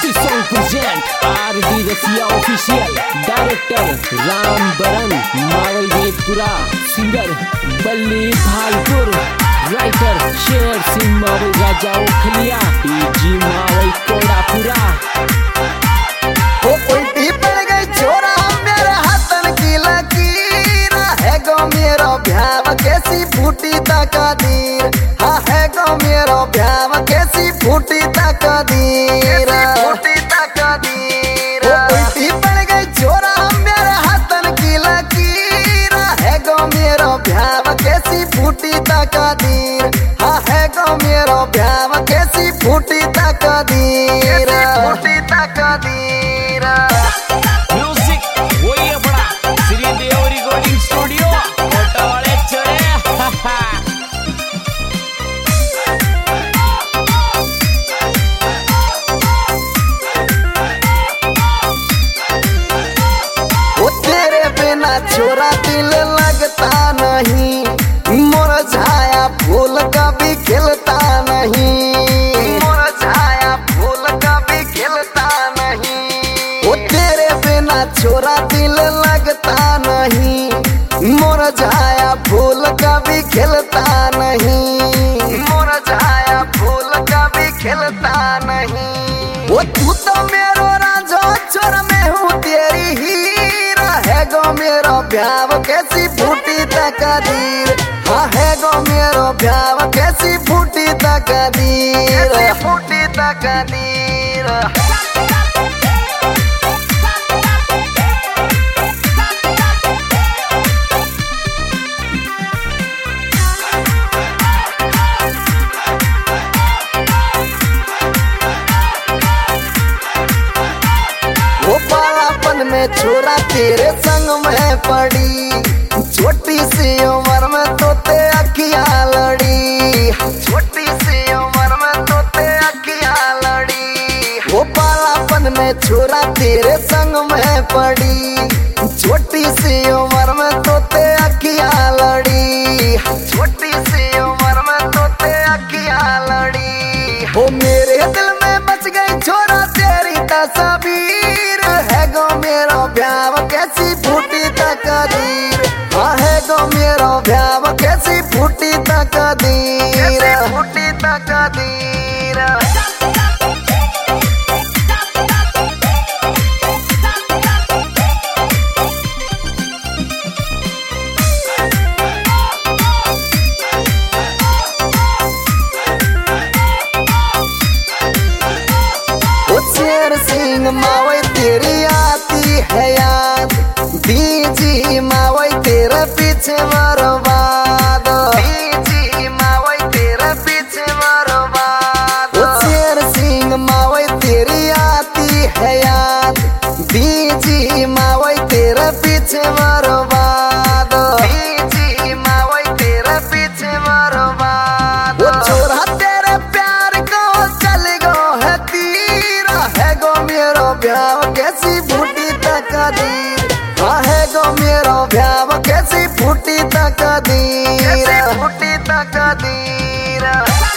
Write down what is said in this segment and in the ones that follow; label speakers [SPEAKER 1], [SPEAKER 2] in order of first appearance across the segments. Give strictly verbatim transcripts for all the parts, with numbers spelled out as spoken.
[SPEAKER 1] This song present R D Rasiya official, director Ram Baran, Mawal Vedpura, singer Balli Bhalpur, writer Sher Singh Mawal Raja Okhliya, D J Mawal Kodapura।
[SPEAKER 2] वो उल्टी पड़ गई छोरा मेरे हाथन की लकीर है गो मेरो भ्याव कैसी फूटी तकदीर। हाँ है गो मेरो भ्याव कैसी फूटी तकदीर फूटी तकदीर। वो उल्टी पड़ गई छोरा मेरे हाथन की लकीर है गो मेरो भ्याव कैसी फूटी तकदीर। हाँ है गो मेरो भ्याव कैसी फूटी तकदीर फूटी तकदीर।
[SPEAKER 1] म्यूजिक वही अपना श्रीदेव रिकॉर्डिंग स्टूडियो कोटा वाले चढ़े।
[SPEAKER 2] वो तेरे बिना छोरा दिल लगता नहीं, मुरझाया फूल कभी खिलता नहीं, मुरझाया फूल कभी खिलता नहीं। वो तेरे बिना छोरा दिल लगता नहीं, मुरझाया फूल कभी खिलता नहीं, मुरझाया फूल कभी खिलता नहीं। वो तू तो मेरो राजो छोर में हूँ तेरी हीरा है गो मेरो भ्याव कैसी फूटी तकदीर। हाँ है गो मेरो भ्याव कैसी फूटी तकदीर फूटी तकदीर। वो बालापन में छोरा तेरे संग में पड़ी, छोटी सी उम्र में तो ते अखियां लड़ी, छोटी सी उम्र में तो ते अखियां लड़ी। वो बालापन में छोरा तेरे संग में पड़ी, छोटी सी उम्र में तो ते अखियां लड़ी, छोटी सी उम्र में तो ते अखियां लड़ी। वो मेरे दिल में बच गई छोरा तेरी तस्वीर है गो मेरो भ्याव कैसी फूटी तकदीर। हाँ है गो मेरो भ्याव कैसी फूटी तकदीर फूटी तकदीर। शेर सिंह मावई तेरी आती है याद, बीजी मावई तेरे पीछे बर्बाद, बीजी मावई तेरे पीछे बर्बाद। शेर सिंह मावई तेरी आती है याद, बीजी मावई तेरे पीछे बर्बाद, बीजी मावई तेरे पीछे बर्बाद। वो छोरा तेरे प्यार को चल गो है तीर है गो मेरो भ्याव कैसी फूटी तकदीर। हाँ है गो मेरो भ्याव कैसी फूटी तकदीर फूटी तकदीर।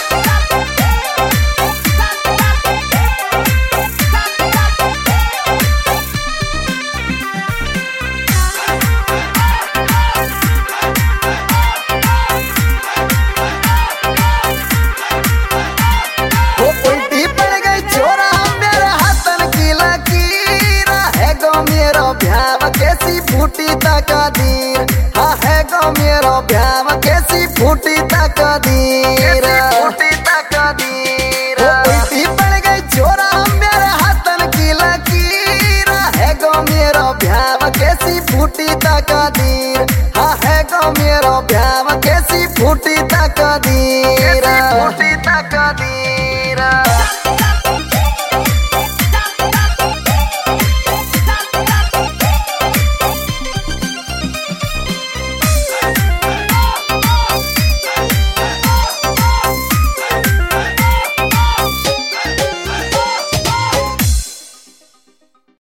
[SPEAKER 2] वो उल्टी पड़ गई छोरा मेरे हाथन की लकीर है गो मेरो भ्याव कैसी फूटी तकदीर। हाँ है गो मेरो भ्याव कैसी फूटी तकदीर फूटी तकदीर। वो उल्टी पड़ गई छोरा मेरे हाथन की लकीर है गो मेरो भ्याव कैसी फूटी तकदीर। हाँ है गो मेरो भ्याव कैसी फूटी तकदीर फूटी तकदीर।